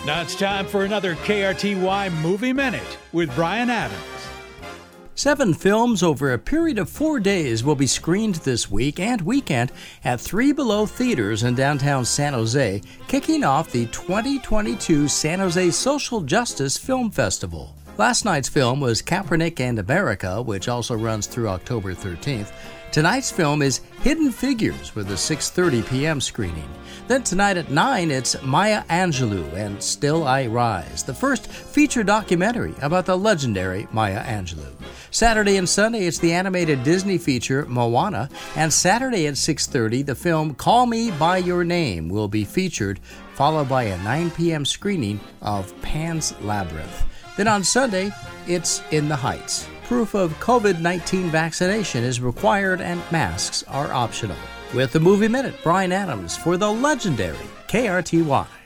Now it's time for another KRTY Movie Minute with Brian Adams. 7 films over a period of 4 days will be screened this week and weekend at Three Below Theaters in downtown San Jose, kicking off the 2022 San Jose Social Justice Film Festival. Last night's film was Kaepernick and America, which also runs through October 13th. Tonight's film is Hidden Figures with a 6:30 p.m. screening. Then tonight at 9, it's Maya Angelou and Still I Rise, the first feature documentary about the legendary Maya Angelou. Saturday and Sunday, it's the animated Disney feature Moana, and Saturday at 6:30, the film Call Me By Your Name will be featured, followed by a 9 p.m. screening of Pan's Labyrinth. Then on Sunday, it's In the Heights. Proof of COVID-19 vaccination is required and masks are optional. With the Movie Minute, Brian Adams for the legendary KRTY.